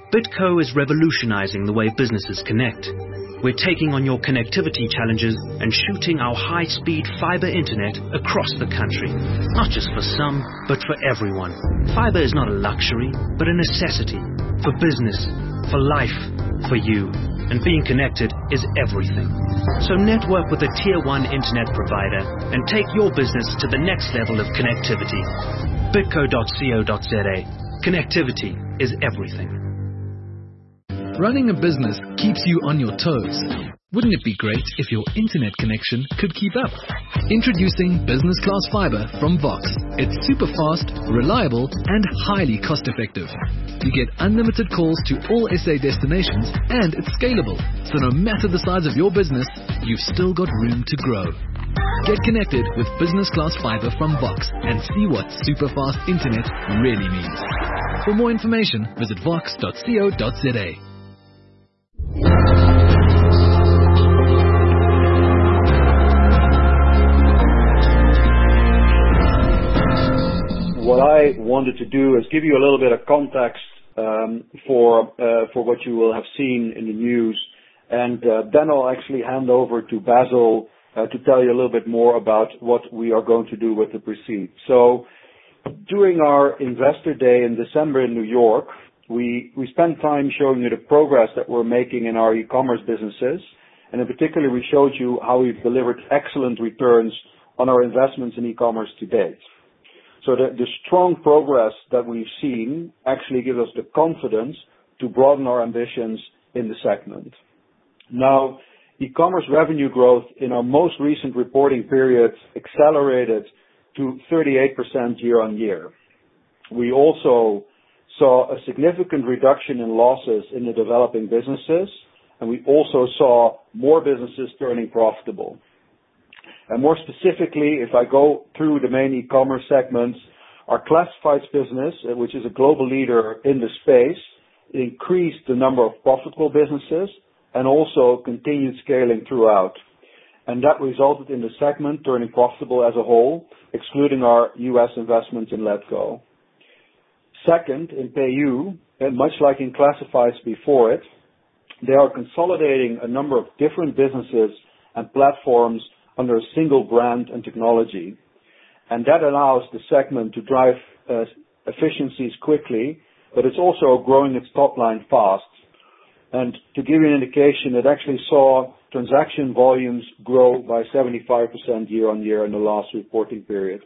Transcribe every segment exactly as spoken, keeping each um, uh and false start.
Bitco is revolutionizing the way businesses connect. We're taking on your connectivity challenges and shooting our high-speed fiber internet across the country. Not just for some, but for everyone. Fiber is not a luxury, but a necessity. For business, for life, for you. And being connected is everything. So network with a tier one internet provider and take your business to the next level of connectivity. bitco dot co dot za. Connectivity is everything. Running a business keeps you on your toes. Wouldn't it be great if your internet connection could keep up? Introducing Business Class Fiber from Vox. It's super fast, reliable, and highly cost effective. You get unlimited calls to all S A destinations, and it's scalable. So no matter the size of your business, you've still got room to grow. Get connected with Business Class Fiber from Vox and see what super fast internet really means. For more information, visit vox dot co dot za. What I wanted to do is give you a little bit of context um, for uh, for what you will have seen in the news, and uh, then I'll actually hand over to Basil uh, to tell you a little bit more about what we are going to do with the proceeds. So, during our Investor Day in December in New York, we we spent time showing you the progress that we're making in our e-commerce businesses, and in particular, we showed you how we've delivered excellent returns on our investments in e-commerce to date. So the, the strong progress that we've seen actually gives us the confidence to broaden our ambitions in the segment. Now, e-commerce revenue growth in our most recent reporting period accelerated to thirty-eight percent year on year. We also saw a significant reduction in losses in the developing businesses, and we also saw more businesses turning profitable. And more specifically, if I go through the main e-commerce segments, our classifieds business, which is a global leader in the space, increased the number of profitable businesses and also continued scaling throughout. And that resulted in the segment turning profitable as a whole, excluding our U S investment in Letgo. Second, in PayU, and much like in classifieds before it, they are consolidating a number of different businesses and platforms under a single brand and technology. And that allows the segment to drive uh, efficiencies quickly, but it's also growing its top line fast. And to give you an indication, it actually saw transaction volumes grow by seventy-five percent year on year in the last reporting period.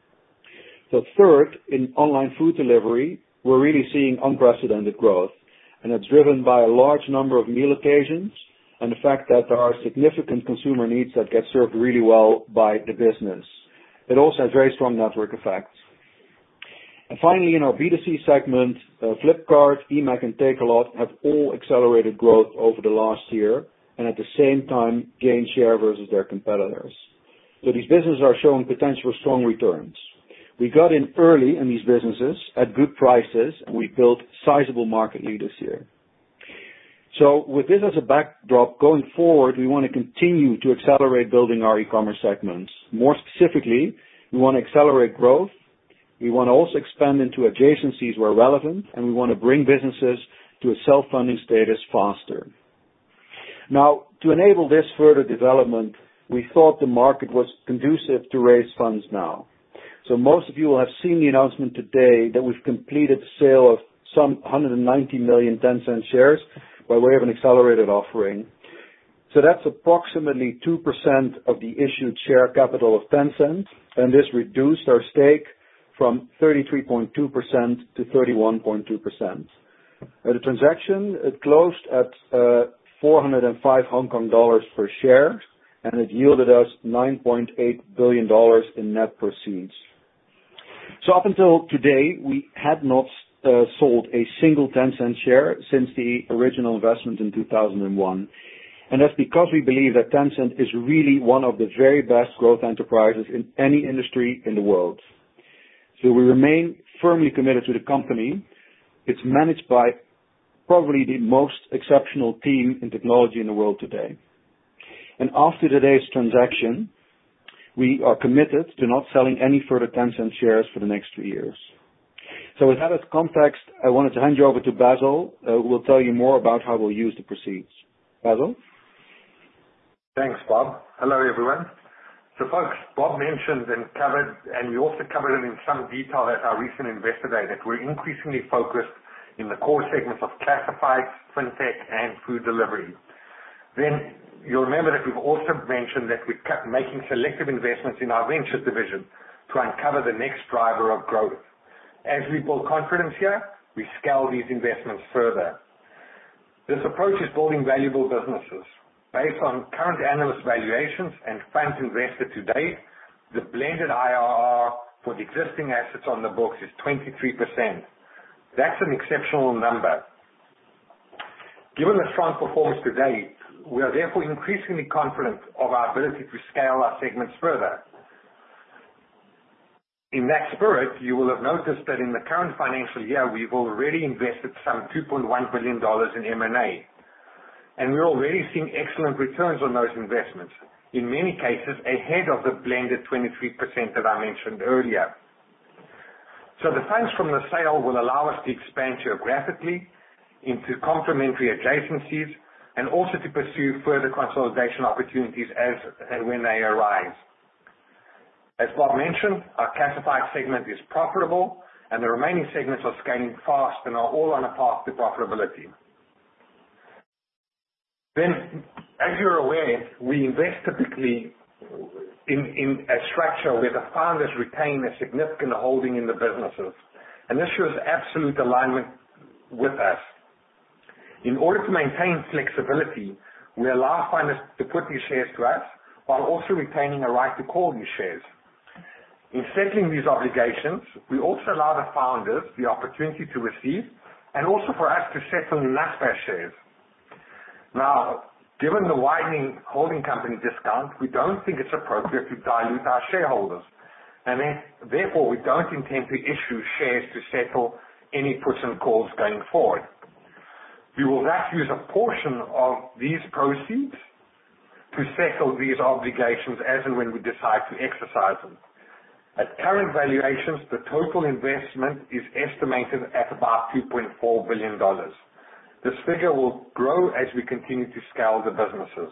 So third, in online food delivery, we're really seeing unprecedented growth. And it's driven by a large number of meal occasions and the fact that there are significant consumer needs that get served really well by the business. It also has very strong network effects. And finally, in our B two C segment, uh, Flipkart, eMAG, and Takealot have all accelerated growth over the last year and at the same time gained share versus their competitors. So these businesses are showing potential for strong returns. We got in early in these businesses at good prices, and we built sizable market leaders here. So with this as a backdrop, going forward, we want to continue to accelerate building our e-commerce segments. More specifically, we want to accelerate growth. We want to also expand into adjacencies where relevant, and we want to bring businesses to a self-funding status faster. Now, to enable this further development, we thought the market was conducive to raise funds now. So most of you will have seen the announcement today that we've completed the sale of some one hundred ninety million Tencent shares by way of an accelerated offering. So that's approximately two percent of the issued share capital of Tencent, and this reduced our stake from thirty-three point two percent to thirty-one point two percent. Uh, the transaction, it closed at uh, four hundred five Hong Kong dollars per share, and it yielded us nine point eight billion dollars in net proceeds. So up until today, we had not uh, sold a single Tencent share since the original investment in two thousand one. And that's because we believe that Tencent is really one of the very best growth enterprises in any industry in the world. So we remain firmly committed to the company. It's managed by probably the most exceptional team in technology in the world today. And after today's transaction, we are committed to not selling any further Tencent shares for the next two years. So with that as context, I wanted to hand you over to Basil, uh, who will tell you more about how we'll use the proceeds. Basil? Thanks, Bob. Hello, everyone. So, folks, Bob mentioned and covered, and we also covered it in some detail at our recent Investor Day, that we're increasingly focused in the core segments of classifieds, fintech, and food delivery. Then you'll remember that we've also mentioned that we're making selective investments in our ventures division to uncover the next driver of growth. As we build confidence here, we scale these investments further. This approach is building valuable businesses. Based on current analyst valuations and funds invested to date, the blended I R R for the existing assets on the books is twenty-three percent. That's an exceptional number. Given the strong performance to date, we are therefore increasingly confident of our ability to scale our segments further. In that spirit, you will have noticed that in the current financial year, we've already invested some two point one billion dollars in M and A. And we're already seeing excellent returns on those investments, in many cases ahead of the blended twenty-three percent that I mentioned earlier. So the funds from the sale will allow us to expand geographically into complementary adjacencies and also to pursue further consolidation opportunities as and when they arise. As Bob mentioned, our classified segment is profitable and the remaining segments are scaling fast and are all on a path to profitability. Then, as you're aware, we invest typically in, in a structure where the founders retain a significant holding in the businesses. And this shows absolute alignment with us. In order to maintain flexibility, we allow founders to put these shares to us while also retaining a right to call these shares. In settling these obligations, we also allow the founders the opportunity to receive and also for us to settle Naspers shares. Now, given the widening holding company discount, we don't think it's appropriate to dilute our shareholders, and then, therefore we don't intend to issue shares to settle any puts and calls going forward. We will thus use a portion of these proceeds to settle these obligations as and when we decide to exercise them. At current valuations, the total investment is estimated at about two point four billion dollars. This figure will grow as we continue to scale the businesses.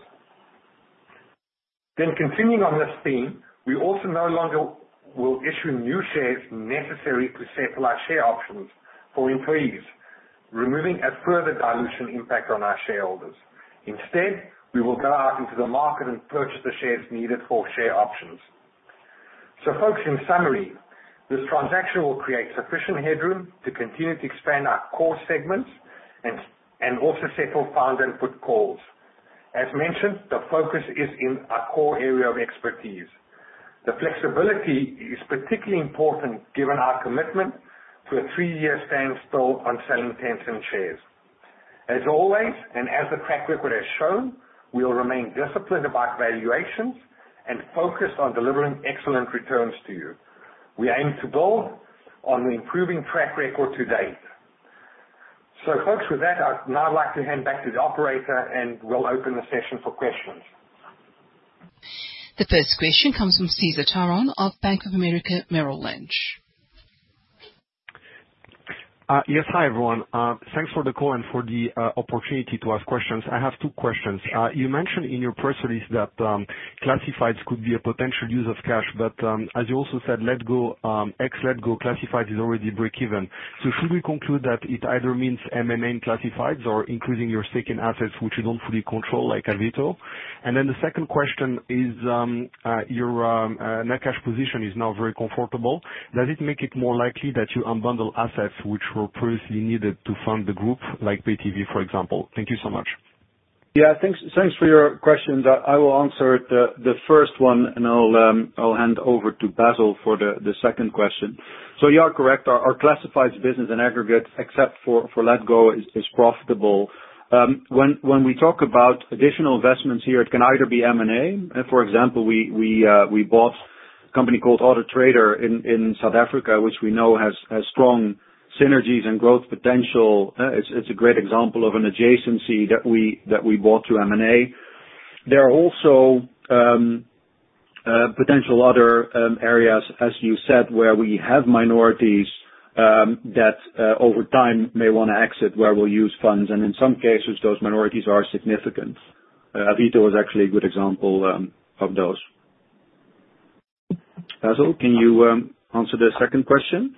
Then continuing on this theme, we also no longer will issue new shares necessary to settle our share options for employees, removing a further dilution impact on our shareholders. Instead, we will go out into the market and purchase the shares needed for share options. So folks, in summary, this transaction will create sufficient headroom to continue to expand our core segments and and also settle founder and put calls. As mentioned, the focus is in our core area of expertise. The flexibility is particularly important given our commitment to a three-year standstill on selling Tencent shares. As always, and as the track record has shown, we will remain disciplined about valuations and focused on delivering excellent returns to you. We aim to build on the improving track record to date. So, folks, with that, I'd now like to hand back to the operator and we'll open the session for questions. The first question comes from Cesar Taron of Bank of America Merrill Lynch. Uh, yes, hi everyone. Uh, thanks for the call and for the uh, opportunity to ask questions. I have two questions. Uh, you mentioned in your press release that um, classifieds could be a potential use of cash, but um, as you also said, Letgo, um, ex-Letgo classifieds is already break-even. So should we conclude that it either means M and A in classifieds or increasing your stake in assets which you don't fully control, like Avito? And then the second question is um, uh, your um, uh, net cash position is now very comfortable. Does it make it more likely that you unbundle assets which were previously needed to fund the group, like Pay T V, for example? Thank you so much. Yeah, thanks Thanks for your questions. I I will answer the the first one, and I'll um, I'll hand over to Basil for the the second question. So you are correct. Our our classifieds business in aggregate, except for for Letgo, is is profitable. Um, When when we talk about additional investments here, it can either be M and A. For example, we we uh, we bought a company called Auto Trader in in South Africa, which we know has has strong synergies and growth potential. Uh, it's, it's a great example of an adjacency that we that we bought through M and A. There are also um, uh, potential other um, areas, as you said, where we have minorities um, that uh, over time may want to exit, where we'll use funds. And in some cases, those minorities are significant. Uh, Avito is actually a good example um, of those. Basil, can you um, answer the second question?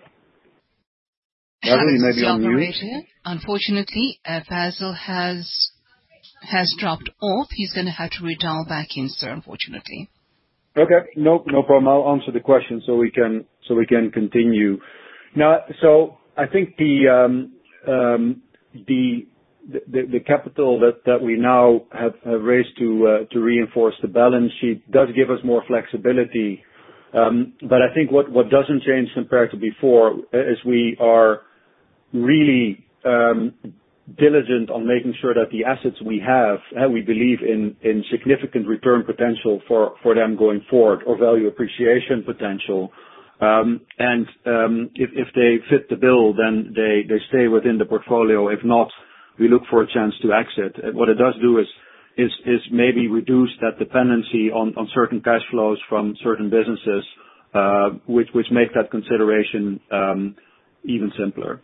Basil, you may be on mute. Unfortunately, uh, Basil has has dropped off. He's going to have to redial back in, sir, unfortunately. Okay, no, no problem. I'll answer the question so we can so we can continue. Now, so I think the um, um, the, the the capital that, that we now have, have raised to uh, to reinforce the balance sheet does give us more flexibility. Um, but I think what, what doesn't change compared to before is we are really um, diligent on making sure that the assets we have, uh, we believe in, in significant return potential for, for them going forward, or value appreciation potential. Um, and um, if, if they fit the bill, then they, they stay within the portfolio. If not, we look for a chance to exit. Uh, what it does do is is is maybe reduce that dependency on, on certain cash flows from certain businesses, uh, which which make that consideration um, even simpler.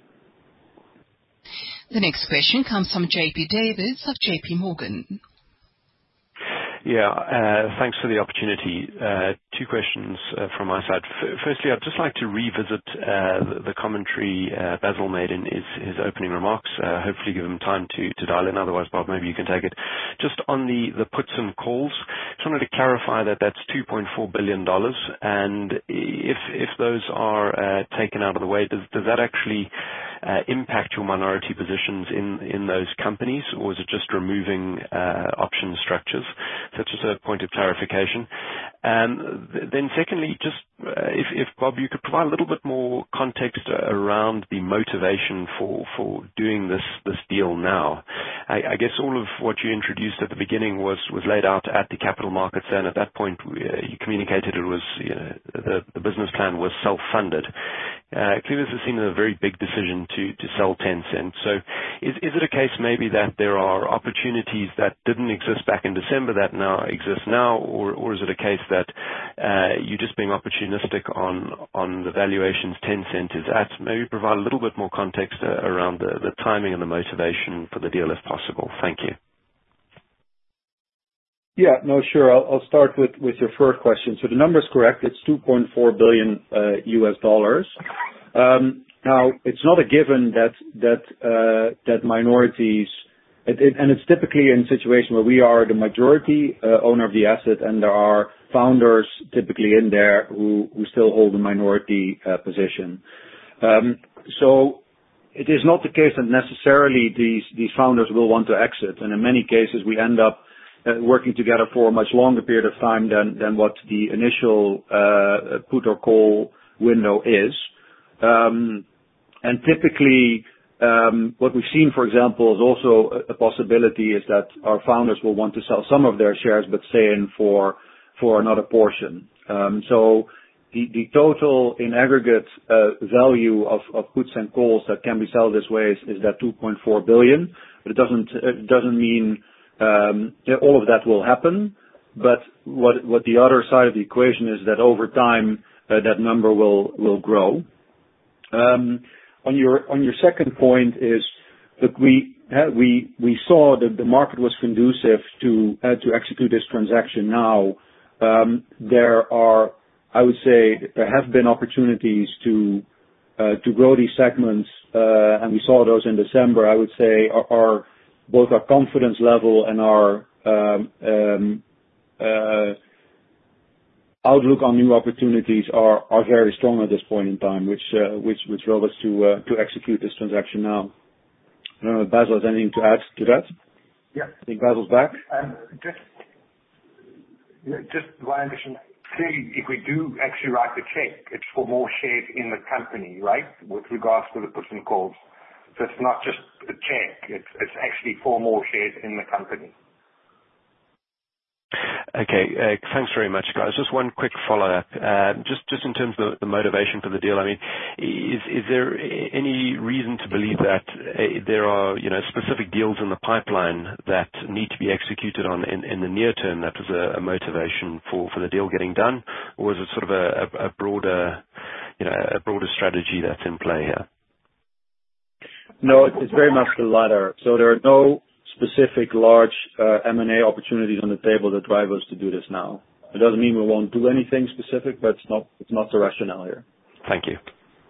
The next question comes from J P Davids of J P Morgan. Yeah, uh, thanks for the opportunity. Uh, two questions uh, from my side. F- firstly, I'd just like to revisit uh, the, the commentary uh, Basil made in his, his opening remarks. Uh, hopefully give him time to, to dial in. Otherwise, Bob, maybe you can take it. Just on the, the puts and calls, just wanted to clarify that that's two point four billion dollars. And if if those are uh, taken out of the way, does, does that actually uh, impact your minority positions in, in those companies, or is it just removing uh, option structures? So just a point of clarification. Um, th- then secondly, just uh, if, if, Bob, you could provide a little bit more context around the motivation for, for doing this, this deal now. I, I guess all of what you introduced at the beginning was, was laid out at the capital markets, and at that point uh, you communicated it was, you know, the, the business plan was self-funded. Uh, clearly this is seen as a very big decision to, to sell Tencent. So is, is it a case maybe that there are opportunities that didn't exist back in December that now exist now, or, or is it a case that uh, you're just being opportunistic on, on the valuations Tencent is at? Maybe provide a little bit more context uh, around the, the timing and the motivation for the deal if possible. Thank you. Yeah, no, sure. I'll, I'll start with, with your first question. So the number is correct. It's two point four billion uh, U S dollars. Um, now, it's not a given that that uh, that minorities, it, it, and it's typically in a situation where we are the majority uh, owner of the asset, and there are founders typically in there who, who still hold a minority uh, position. Um, so it is not the case that necessarily these these founders will want to exit, and in many cases we end up Uh, working together for a much longer period of time than, than what the initial uh, put or call window is. Um, and typically, um, what we've seen, for example, is also a, a possibility is that our founders will want to sell some of their shares but stay in for for another portion. Um, so the, the total in aggregate uh, value of, of puts and calls that can be sold this way is, is that two point four billion dollars, but it doesn't it doesn't mean Um, yeah, all of that will happen, but what what the other side of the equation is that over time uh, that number will will grow. Um, on your on your second point is that we uh, we we saw that the market was conducive to uh, to execute this transaction now. Um, there are, I would say, there have been opportunities to uh, to grow these segments, uh, and we saw those in December. I would say are, are both our confidence level and our um, um, uh, outlook on new opportunities are, are very strong at this point in time, which uh, which which drove us to uh, to execute this transaction now. I don't know if Basil has anything to add to that. Yeah, I think Basil's back. Um, just just one addition. Clearly, if we do actually write the check, it's for more shares in the company, right? With regards to the puts and calls. So it's not just a check, it's, it's actually four more shares in the company. Okay. Uh, thanks very much, guys. Just one quick follow-up. Uh, just, just in terms of the, the motivation for the deal, I mean, is, is there any reason to believe that uh, there are, you know, specific deals in the pipeline that need to be executed on in, in the near term that was a, a motivation for, for the deal getting done? Or is it sort of a, a, a broader, you know, a broader strategy that's in play here? No, it's very much the latter. So there are no specific large uh, M and A opportunities on the table that drive us to do this now. It doesn't mean we won't do anything specific, but it's not it's not the rationale here. Thank you.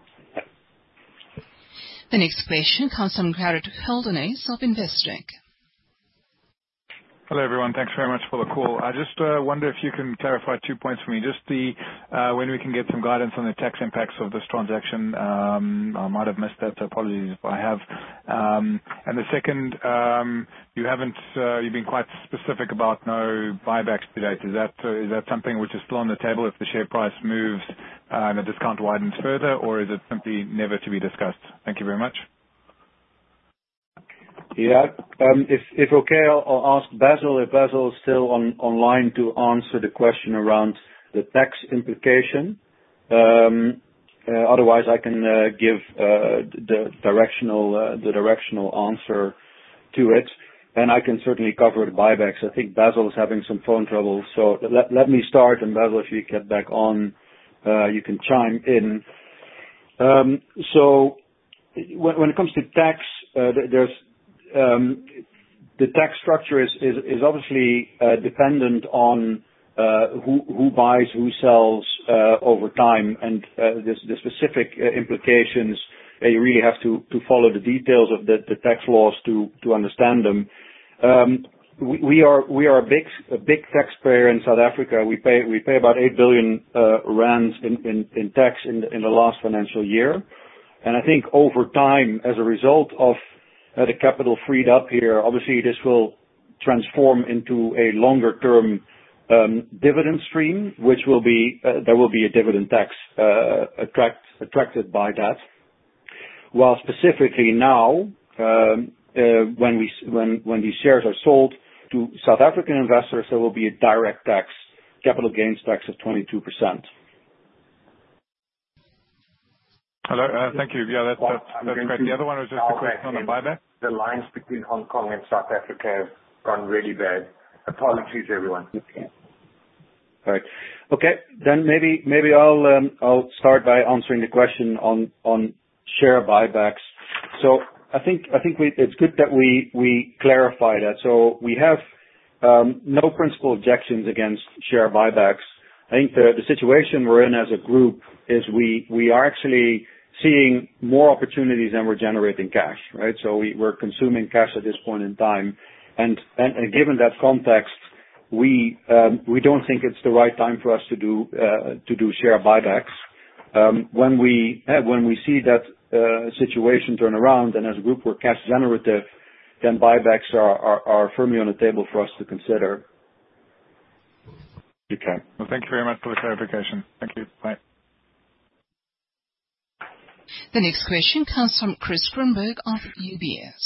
The next question comes from Garrett Holdenace of Investec. Hello, everyone. Thanks very much for the call. I just uh, wonder if you can clarify two points for me. Just the uh, when we can get some guidance on the tax impacts of this transaction. Um, I might have missed that, so apologies if I have. Um, and the second, um, you haven't uh, you've been quite specific about no buybacks to date. Is that uh, is that something which is still on the table if the share price moves uh, and the discount widens further, or is it simply never to be discussed? Thank you very much. Yeah. Um, if, if okay, I'll, I'll ask Basil if Basil is still on online to answer the question around the tax implication. Um, uh, otherwise, I can uh, give uh, the directional uh, the directional answer to it, and I can certainly cover the buybacks. I think Basil is having some phone trouble, so let, let me start, and Basil, if you get back on, uh, you can chime in. Um, so when, when it comes to tax, uh, there's Um, the tax structure is, is, is obviously uh, dependent on uh, who, who buys, who sells uh, over time, and uh, this, the specific uh, implications. Uh, you really have to, to follow the details of the, the tax laws to, to understand them. Um, we, we are we are a big a big taxpayer in South Africa. We pay we pay about eight billion uh, rands in, in, in tax in the, in the last financial year, and I think over time, as a result of Uh, the capital freed up here, obviously this will transform into a longer-term um, dividend stream, which will be uh, there will be a dividend tax uh, attract, attracted by that. While specifically now, um, uh, when we when when these shares are sold to South African investors, there will be a direct tax, capital gains tax of twenty-two percent. Hello. Uh, thank you. Yeah, that's, that's, that's great. The other one was just a question on the buyback. The lines between Hong Kong and South Africa have gone really bad. Apologies, everyone. Okay. All right. Okay. Then maybe maybe I'll um, I'll start by answering the question on on share buybacks. So I think I think we, it's good that we we clarify that. So we have um, no principal objections against share buybacks. I think the the situation we're in as a group is we we are actually seeing more opportunities than we're generating cash, right? So we, we're consuming cash at this point in time, and and, and given that context, we um, we don't think it's the right time for us to do uh, to do share buybacks. Um, when we uh, when we see that uh, situation turn around, and as a group we're cash generative, then buybacks are, are are firmly on the table for us to consider. Okay. Well, thank you very much for the clarification. Thank you. Bye. The next question comes from Chris Grunberg of U B S.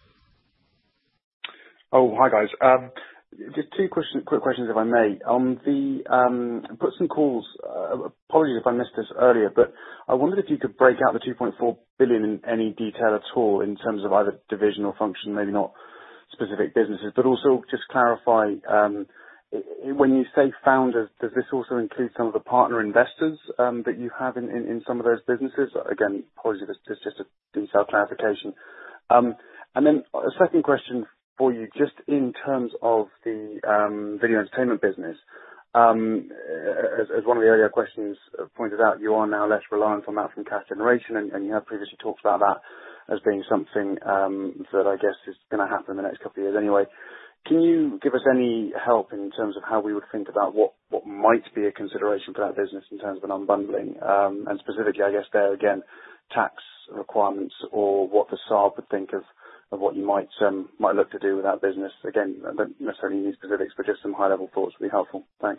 Oh, hi guys. Um, just two question, quick questions, if I may. On the um, puts and calls, uh, apologies if I missed this earlier, but I wondered if you could break out the two point four billion in any detail at all in terms of either division or function, maybe not specific businesses, but also just clarify. Um, When you say founders, does this also include some of the partner investors um, that you have in, in, in some of those businesses? Again, apologies, this is just a detailed clarification. Um, and then a second question for you, just in terms of the um, video entertainment business. Um, as, as one of the earlier questions pointed out, you are now less reliant on that from cash generation, and, and you have previously talked about that as being something um, that I guess is going to happen in the next couple of years anyway. Can you give us any help in terms of how we would think about what, what might be a consideration for that business in terms of an unbundling? Um, and specifically, I guess there again, tax requirements or what the S A R B would think of, of what you might um, might look to do with that business. Again, I don't necessarily need specifics, but just some high-level thoughts would be helpful. Thanks.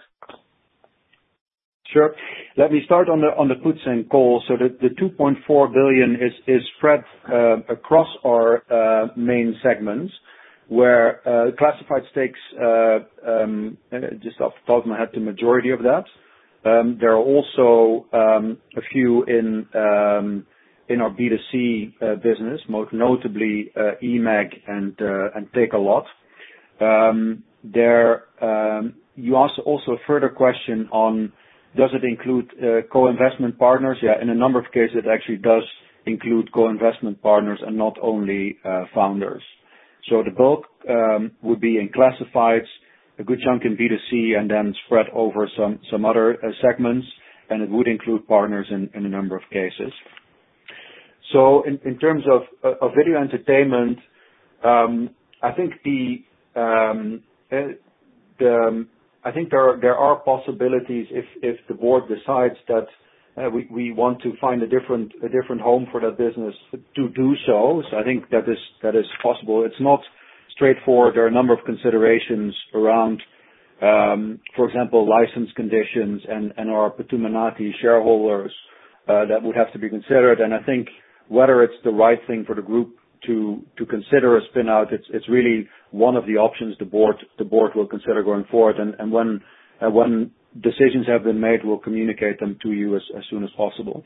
Sure. Let me start on the on the puts and calls. So the, the two point four billion is is spread uh, across our uh, main segments. where uh, classified stakes, uh, um, uh, just off the top of my head, the majority of that. Um, there are also um, a few in um, in our B two C uh, business, most notably uh, E M A G and uh, and Takealot. Um, there, um, you asked also a further question on does it include uh, co-investment partners? Yeah, in a number of cases, it actually does include co-investment partners and not only uh, founders. So the bulk um, would be in classifieds, a good chunk in B two C, and then spread over some some other uh, segments, and it would include partners in, in a number of cases. So in, in terms of, uh, of video entertainment, um, I think the um, uh, the um, I think there are, there are possibilities if if the board decides that uh, we we want to find a different a different home for that business to do so. So I think that is that is possible. It's not straightforward. There are a number of considerations around, um, for example, license conditions and and our Patuminati shareholders uh, that would have to be considered. And I think whether it's the right thing for the group to to consider a spin out, it's it's really one of the options the board the board will consider going forward. And and when uh, when decisions have been made, we'll communicate them to you as, as soon as possible.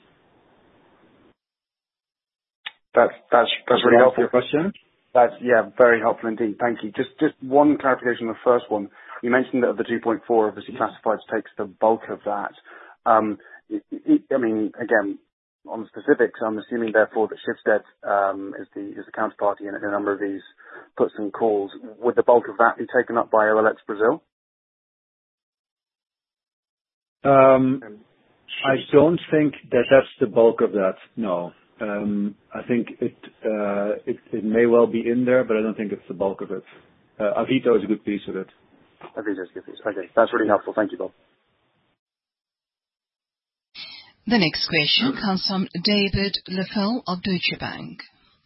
That's that's that's really helpful. Your question. That's yeah, very helpful indeed. Thank you. Just just one clarification on the first one. You mentioned that of the two point four, obviously classifieds takes the bulk of that. Um, it, it, I mean, again, on the specifics, I'm assuming therefore that Schibsted um, is the is the counterparty in a number of these puts and calls. Would the bulk of that be taken up by O L X Brazil? Um, I don't think that that's the bulk of that. No. Um, I think it, uh, it it may well be in there, but I don't think it's the bulk of it. Uh, Avito is a good piece of it. Avito is a good piece. Okay, that's really helpful. Thank you, Bob. The next question comes from David Lefel of Deutsche Bank.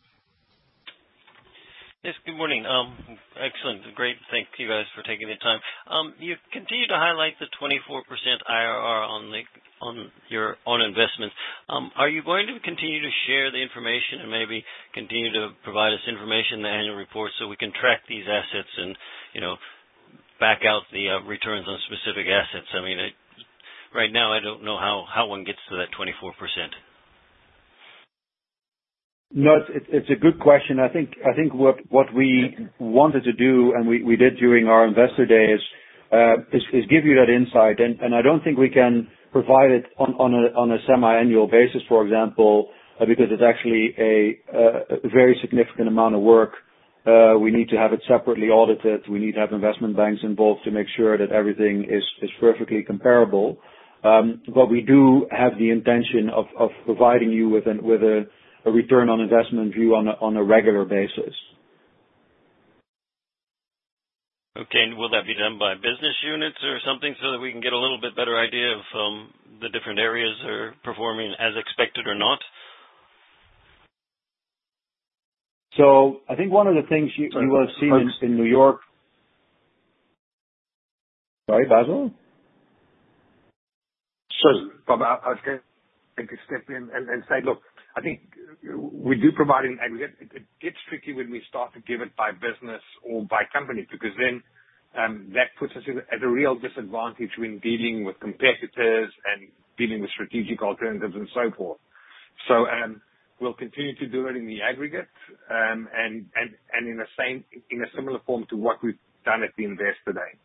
Yes, good morning. Um, excellent. Great. Thank you guys for taking the time. Um, you continue to highlight the twenty-four percent I R R on the on your own investments. Um, are you going to continue to share the information and maybe continue to provide us information in the annual report so we can track these assets and, you know, back out the uh, returns on specific assets? I mean, it, right now I don't know how, how one gets to that twenty-four percent. No, it's, it's a good question. I think I think what what we wanted to do, and we, we did during our investor day, is, uh, is is give you that insight. And, and I don't think we can provide it on, on a on a semi-annual basis, for example, uh, because it's actually a, uh, a very significant amount of work. Uh, we need to have it separately audited. We need to have investment banks involved to make sure that everything is is perfectly comparable. Um, but we do have the intention of, of providing you with an with a a return on investment view on a, on a regular basis. Okay, and will that be done by business units or something so that we can get a little bit better idea of um, the different areas are performing as expected or not? So I think one of the things you, you will have seen in, in New York. Sorry, Basil? Sorry, Bob, I, I was going to step in and, and say, look, I think we do provide an aggregate. It, it gets tricky when we start to give it by business or by company, because then um, that puts us at a real disadvantage when dealing with competitors and dealing with strategic alternatives and so forth. So um, we'll continue to do it in the aggregate um, and, and, and in a same in a similar form to what we've done at the Investor Day.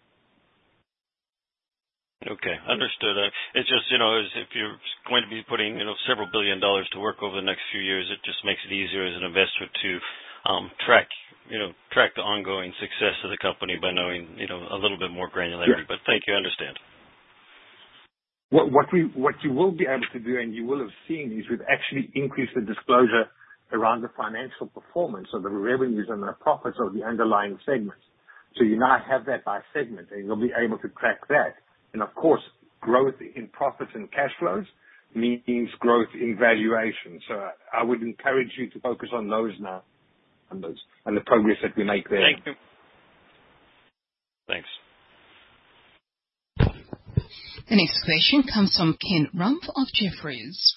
Okay, understood. Uh, it's just, you know, as if you're going to be putting, you know, several billion dollars to work over the next few years, it just makes it easier as an investor to um, track, you know, track the ongoing success of the company by knowing, you know, a little bit more granularity. Yeah. But thank you, I understand. What, what we, what you will be able to do, and you will have seen, is we've actually increased the disclosure around the financial performance of the revenues and the profits of the underlying segments. So you now have that by segment, and you'll be able to track that. And of course, growth in profits and cash flows means growth in valuation. So I would encourage you to focus on those now and those and the progress that we make there. Thank you. Thanks. The next question comes from Ken Rumph of Jefferies.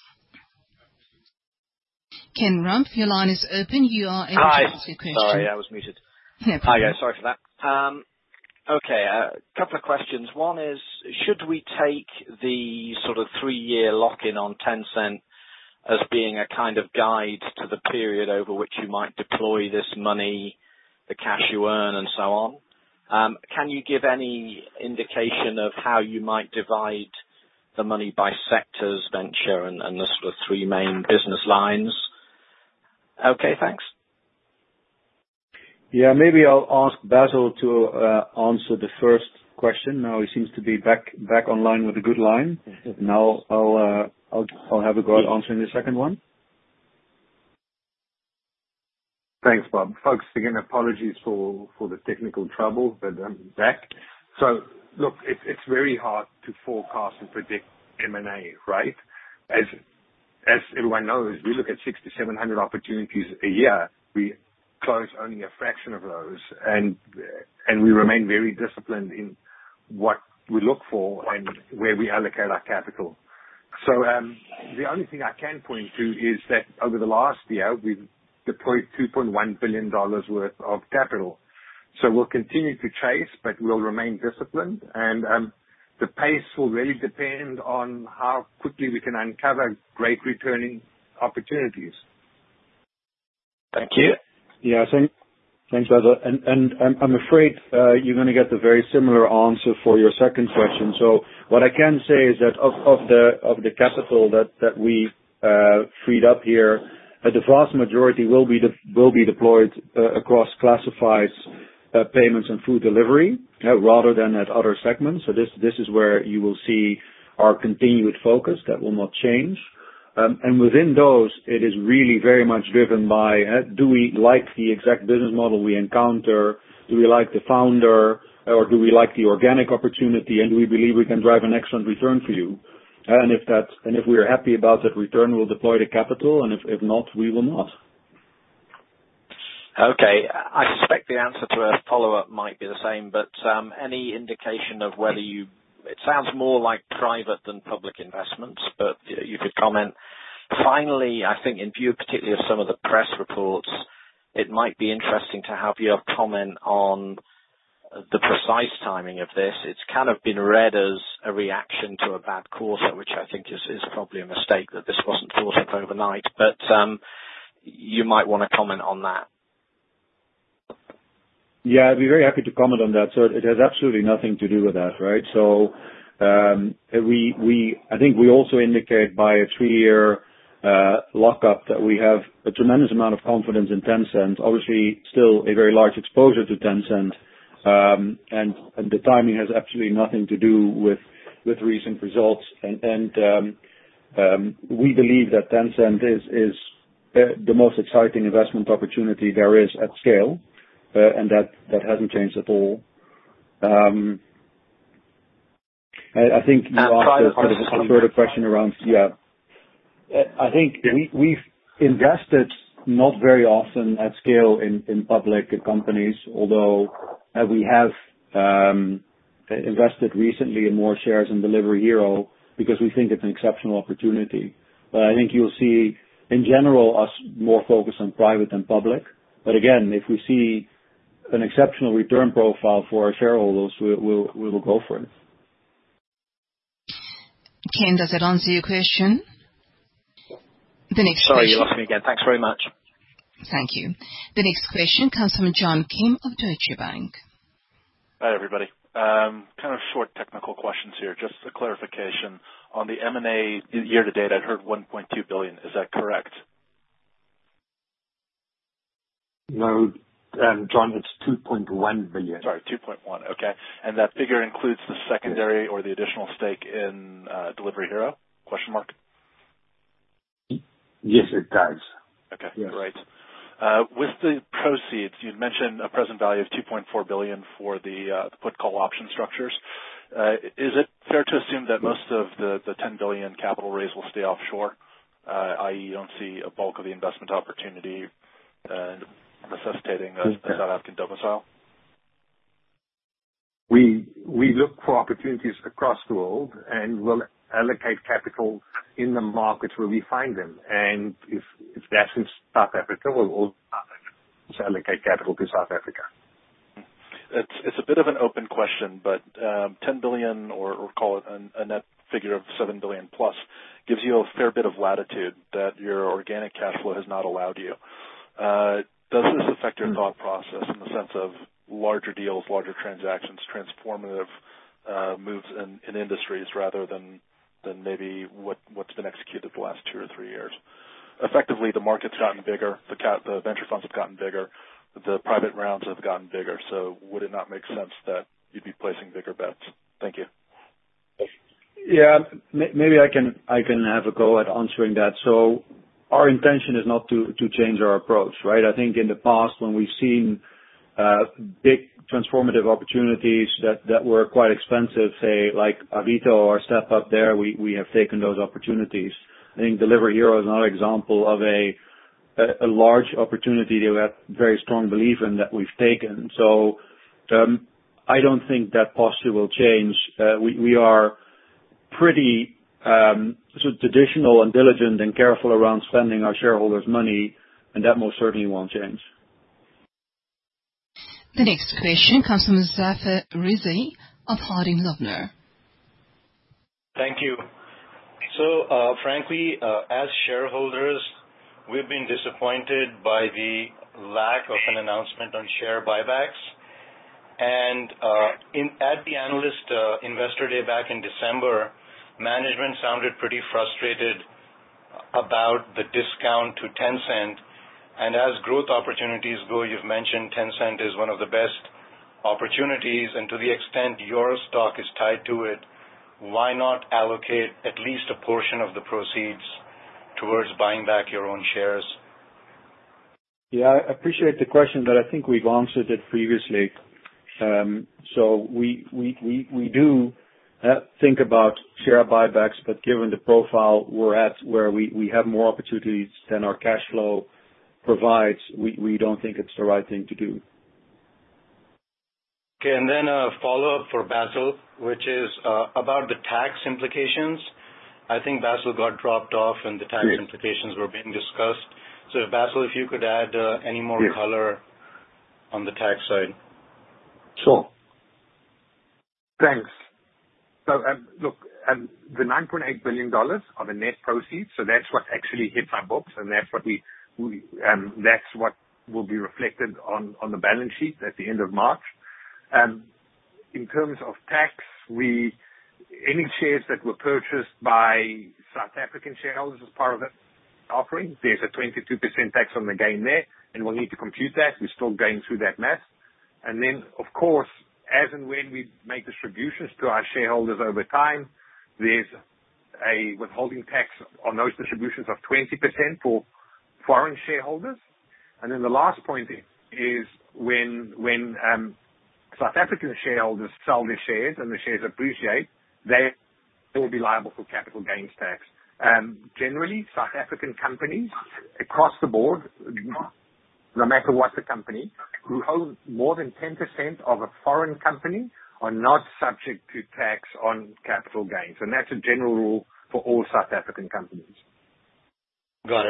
Ken Rumph, your line is open. You are able Hi. to ask your question. Sorry, I was muted. No Hi, guys. Sorry for that. Um, okay, a couple of questions. One is, should we take the sort of three-year lock-in on Tencent as being a kind of guide to the period over which you might deploy this money, the cash you earn, and so on? Um, can you give any indication of how you might divide the money by sectors, venture, and, and the sort of three main business lines? Okay, thanks. Yeah, maybe I'll ask Basil to uh, answer the first question. Now he seems to be back back online with a good line. Now I'll uh, I'll I'll have a go at answering the second one. Thanks, Bob. Folks, again, apologies for, for the technical trouble, but I'm back. So, look, it, it's very hard to forecast and predict M and A, right? As as everyone knows, we look at six to seven hundred opportunities a year. We close only a fraction of those, and and we remain very disciplined in what we look for and where we allocate our capital. So um, the only thing I can point to is that over the last year, we've deployed two point one billion dollars worth of capital. So we'll continue to chase, but we'll remain disciplined. And um, the pace will really depend on how quickly we can uncover great returning opportunities. Thank you. Yeah, thank, thanks, Basil. And, and I'm, I'm afraid uh, you're going to get a very similar answer for your second question. So what I can say is that of, of the of the capital that that we uh, freed up here, uh, the vast majority will be de- will be deployed uh, across classifieds, uh, payments, and food delivery, uh, rather than at other segments. So this this is where you will see our continued focus. That will not change. Um, and within those, it is really very much driven by, uh, do we like the exact business model we encounter? Do we like the founder? Or do we like the organic opportunity? And do we believe we can drive an excellent return for you? Uh, and if that, and if we are happy about that return, we'll deploy the capital. And if, if not, we will not. Okay. I suspect the answer to a follow-up might be the same, but um, any indication of whether you it sounds more like private than public investments, but you could comment. Finally, I think in view particularly of some of the press reports, it might be interesting to have your comment on the precise timing of this. It's kind of been read as a reaction to a bad quarter, which I think is, is probably a mistake that this wasn't thought of overnight, but um, you might want to comment on that. Yeah, I'd be very happy to comment on that. So it has absolutely nothing to do with that, right? So um, we, we, I think we also indicate by a three-year uh, lockup that we have a tremendous amount of confidence in Tencent. Obviously, still a very large exposure to Tencent, um, and, and the timing has absolutely nothing to do with with recent results. And, and um, um, we believe that Tencent is is uh, the most exciting investment opportunity there is at scale. Uh, and that, that hasn't changed at all. Um, I, I think you asked a, sort of a further question around, yeah. I think we, we've invested not very often at scale in, in public companies, although uh, we have um, invested recently in more shares in Delivery Hero because we think it's an exceptional opportunity. But I think you'll see, in general, us more focused on private than public. But again, if we see an exceptional return profile for our shareholders, we, we'll, we will go for it. Ken, does that answer your question? The next Sorry, question. you lost me again. Thanks very much. Thank you. The next question comes from John Kim of Deutsche Bank. Hi, everybody. Um, kind of short technical questions here. Just a clarification. On the M and A year-to-date, I'd heard one point two billion dollars. Is that correct? No, um, John, it's two point one billion dollars. Sorry, two point one. Okay. And that figure includes the secondary or the additional stake in uh, Delivery Hero? Question mark. Yes, it does. Okay, yes. Great. Uh, with the proceeds, you mentioned a present value of two point four billion dollars for the, uh, the put-call option structures. Uh, is it fair to assume that most of the, the ten billion dollars capital raise will stay offshore, uh, that is you don't see a bulk of the investment opportunity uh, necessitating a, a South African domicile? We we look for opportunities across the world and will allocate capital in the markets where we find them. And if if that's in South Africa, we'll also allocate capital to South Africa. it's it's a bit of an open question, but um, ten billion or, or call it a, a net figure of seven billion plus gives you a fair bit of latitude that your organic cash flow has not allowed you. Uh, does this affect your thought process in the sense of larger deals, larger transactions, transformative uh, moves in, in industries rather than than maybe what, what's been executed the last two or three years? Effectively, the market's gotten bigger, the, ca- the venture funds have gotten bigger, the private rounds have gotten bigger. So would it not make sense that you'd be placing bigger bets? Thank you. Yeah, maybe I can I can have a go at answering that. So our intention is not to to change our approach, right? I think in the past when we've seen uh, big transformative opportunities that that were quite expensive, say like Avito or Step Up, there we we have taken those opportunities. I think Delivery Hero is another example of a a, a large opportunity that we have very strong belief in that we've taken. So um, I don't think that posture will change. Uh, we we are pretty um, sort of traditional and diligent and careful around spending our shareholders' money, and that most certainly won't change. The next question comes from Zafar Rizzi of Harding Loevner. Thank you. So, uh, frankly, uh, as shareholders, we've been disappointed by the lack of an announcement on share buybacks. And uh, in, at the analyst uh, investor day back in December, management sounded pretty frustrated about the discount to Tencent. And as growth opportunities go, you've mentioned Tencent is one of the best opportunities. And to the extent your stock is tied to it, why not allocate at least a portion of the proceeds towards buying back your own shares? Yeah, I appreciate the question, but I think we've answered it previously. Um, so we we we we do uh, think about share buybacks, but given the profile we're at, where we we have more opportunities than our cash flow provides, we we don't think it's the right thing to do. Okay, and then a follow-up for Basil, which is uh, about the tax implications. I think Basil got dropped off and the tax yes. implications were being discussed. So, Basil, if you could add uh, any more yes. color on the tax side. Sure. Thanks. So, um, look, um, the nine point eight billion dollars are the net proceeds, so that's what actually hits our books, and that's what we, we um, that's what will be reflected on, on the balance sheet at the end of March. Um, in terms of tax, we any shares that were purchased by South African shareholders as part of the offering, there's a twenty-two percent tax on the gain there, and we'll need to compute that. We're still going through that math. And then, of course, as and when we make distributions to our shareholders over time, there's a withholding tax on those distributions of twenty percent for foreign shareholders. And then the last point is when when um, South African shareholders sell their shares and the shares appreciate, they will be liable for capital gains tax. Um, generally, South African companies across the board, no matter what the company, who hold more than ten percent of a foreign company are not subject to tax on capital gains. And that's a general rule for all South African companies. Got it.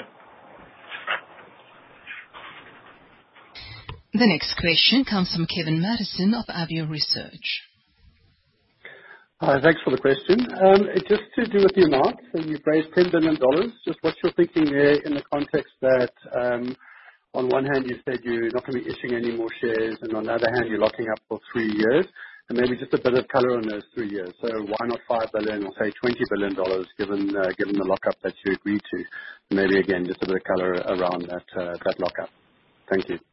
The next question comes from Kevin Madison of Avio Research. Hi, thanks for the question. Um, just to do with the amount, so you've raised ten billion dollars. Just what's your thinking there in the context that um, on one hand you said you're not going to be issuing any more shares, and on the other hand you're locking up for three years, and maybe just a bit of color on those three years. So why not five billion dollars or say twenty billion dollars given uh, given the lockup that you agreed to? Maybe again just a bit of color around that uh, that lockup. Thank you.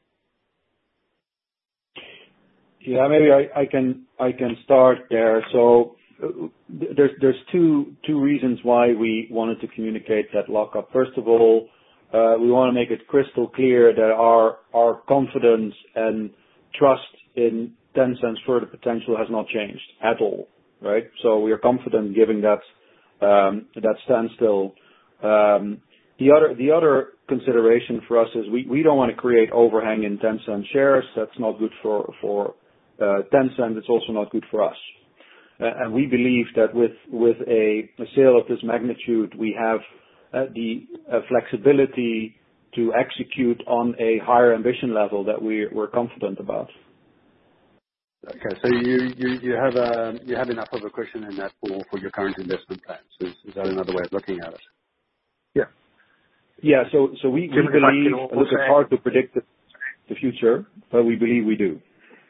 Yeah, maybe I, I can I can start there. So uh, there's there's two two reasons why we wanted to communicate that lockup. First of all, uh, we want to make it crystal clear that our our confidence and trust in Tencent's further potential has not changed at all, right? So we are confident giving that um, that standstill. Um, the other the other consideration for us is we, we don't want to create overhang in Tencent shares. That's not good for for Uh, Tencent, it's also not good for us. Uh, and we believe that with with a, a sale of this magnitude, we have uh, the uh, flexibility to execute on a higher ambition level that we're, we're confident about. Okay. So you you you have a you have enough of a cushion in that for for your current investment plans. Is is that another way of looking at it? Yeah. Yeah. So so we we believe, look, it's hard to predict the the future, but we believe we do.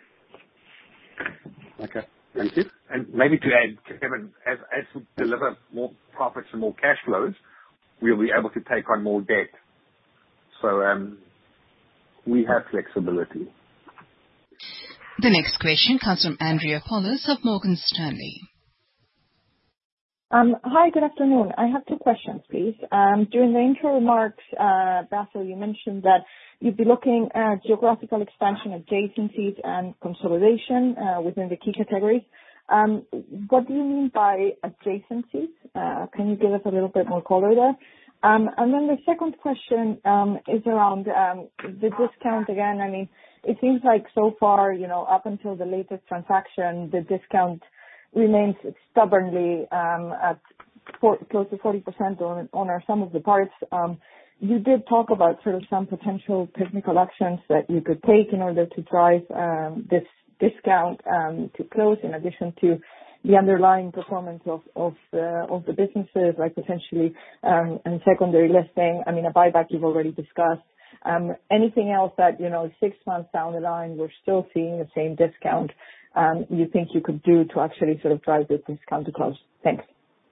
Okay. Thank you. And maybe to add, Kevin, as as we deliver more profits and more cash flows, we'll be able to take on more debt. So um, we have flexibility. The next question comes from Andrea Paulus of Morgan Stanley. Um, hi, good afternoon. I have two questions, please. Um, during the intro remarks, uh, Basil, you mentioned that you'd be looking at geographical expansion, adjacencies, and consolidation uh, within the key categories. Um, what do you mean by adjacencies? Uh, can you give us a little bit more color there? Um, and then the second question um, is around um, the discount again. I mean, it seems like so far, you know, up until the latest transaction, the discount remains stubbornly um, at four, close to forty percent on, on our sum of the parts. Um, you did talk about sort of some potential technical actions that you could take in order to drive um, this discount um, to close, in addition to the underlying performance of of the of the businesses, like potentially um, and secondary listing. I mean, a buyback you've already discussed. Um, anything else that, you know, six months down the line, we're still seeing the same discount, um, you think you could do to actually sort of drive this discount to close? Thanks.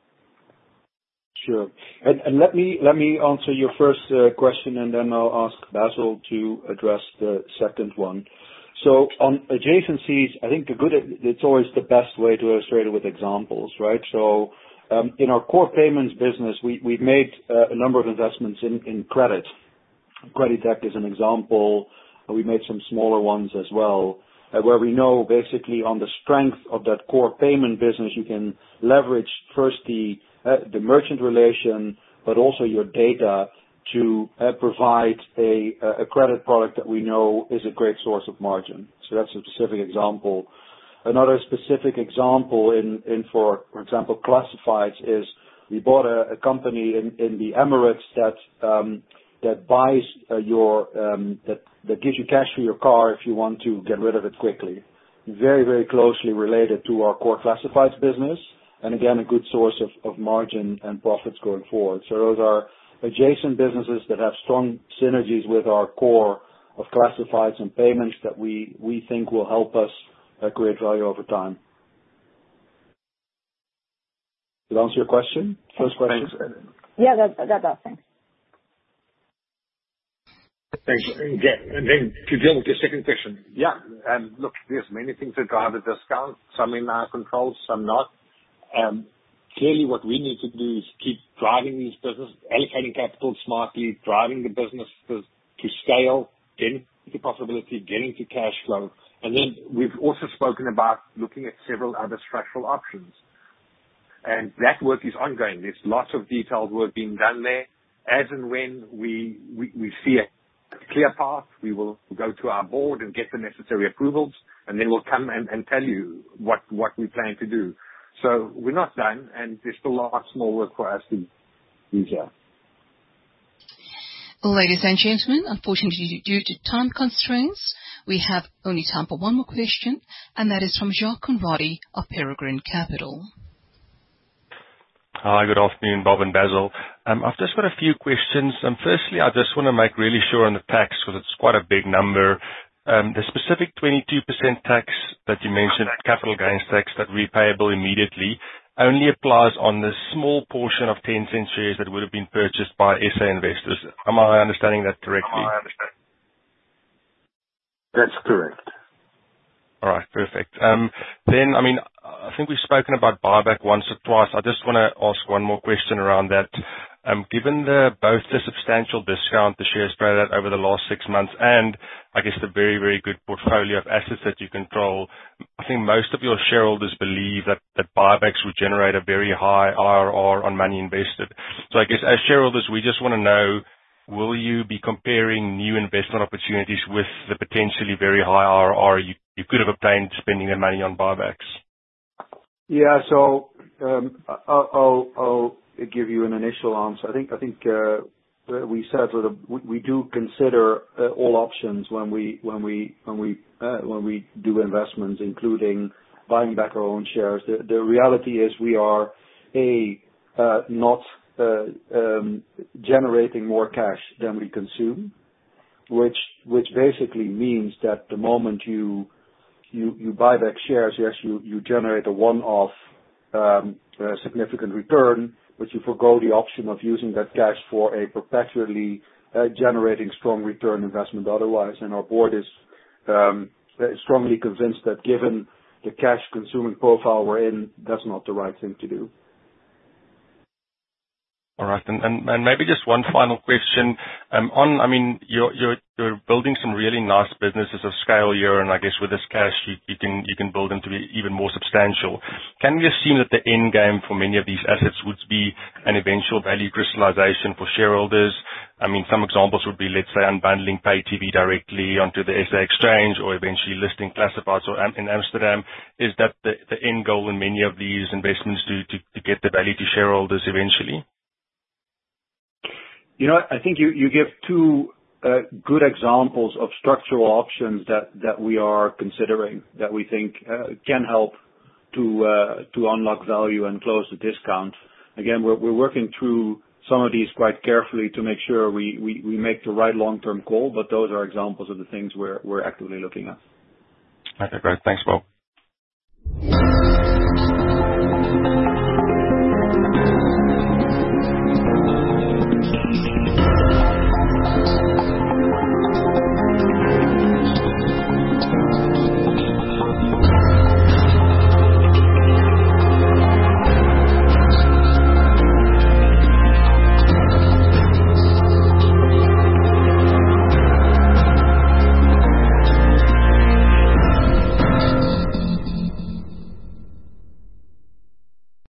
Sure. And, and let me let me answer your first uh, question, and then I'll ask Basil to address the second one. So on adjacencies, I think a good it's always the best way to illustrate it with examples, right? So um, in our core payments business, we we've made uh, a number of investments in in credit. Creditech is an example. We made some smaller ones as well, uh, where we know basically on the strength of that core payment business, you can leverage first the uh, the merchant relation, but also your data to uh, provide a a credit product that we know is a great source of margin. So that's a specific example. Another specific example in, in for for example, classifieds is we bought a, a company in, in the Emirates that um, that buys uh, your um, that that gives you cash for your car if you want to get rid of it quickly. Very very closely related to our core classifieds business, and again a good source of, of margin and profits going forward. So those are adjacent businesses that have strong synergies with our core of classifieds and payments that we we think will help us uh, create value over time. Did that answer your question? First question. Thanks. Yeah, that that does. Thanks. Thanks. And then to deal with your second question, yeah, um, look, there's many things that drive a discount, some in our control, some not. Um, clearly what we need to do is keep driving these businesses, allocating capital smartly, driving the business to, to scale, getting to profitability, getting to cash flow. And then we've also spoken about looking at several other structural options. And that work is ongoing. There's lots of detailed work being done there. As and when we, we, we see a clear path, we will go to our board and get the necessary approvals, and then we'll come and, and tell you what, what we plan to do. So we're not done, and there's still lots more work for us to do here. Ladies and gentlemen, unfortunately, due to time constraints, we have only time for one more question, and that is from Jacques Conradi of Peregrine Capital. Hi, good afternoon, Bob and Basil. Um, I've just got a few questions. Um, firstly, I just want to make really sure on the tax, because it's quite a big number. Um, the specific twenty-two percent tax that you mentioned, capital gains tax that will be payable immediately, only applies on the small portion of Tencent shares that would have been purchased by S A investors. Am I understanding that correctly? I understand. That's correct. All right, perfect. Um, then, I mean, I think we've spoken about buyback once or twice. I just want to ask one more question around that. Um, given the both the substantial discount the shares traded at over the last six months and, I guess, the very, very good portfolio of assets that you control, I think most of your shareholders believe that, that buybacks would generate a very high I R R on money invested. So I guess as shareholders, we just want to know, will you be comparing new investment opportunities with the potentially very high I R R you, you could have obtained spending the money on buybacks? Yeah, so um, I'll, I'll, I'll give you an initial answer. I think I think uh, uh, we said sort of we, we do consider uh, all options when we when we when we uh, when we do investments, including buying back our own shares. The, the reality is we are a uh, not uh, um, generating more cash than we consume, which which basically means that the moment you you you buy back shares, yes, you you generate a one-off um, uh, significant return, but you forgo the option of using that cash for a perpetually uh, generating strong return investment otherwise. And our board is um, strongly convinced that given the cash consuming profile we're in, that's not the right thing to do. All right. And, and, and maybe just one final question. Um, on, I mean, you're, you're, you're building some really nice businesses of scale here, and I guess with this cash, you, you can, you can build them to be even more substantial. Can we assume that the end game for many of these assets would be an eventual value crystallization for shareholders? I mean, some examples would be, let's say, unbundling pay T V directly onto the S A exchange, or eventually listing classifieds or in Amsterdam. Is that the, the end goal in many of these investments to, to, to get the value to shareholders eventually? You know, I think you, you give two uh, good examples of structural options that, that we are considering that we think uh, can help to uh, to unlock value and close the discount. Again, we're, we're working through some of these quite carefully to make sure we, we, we make the right long-term call, but those are examples of the things we're we're actively looking at. Okay, great. Thanks, Bob.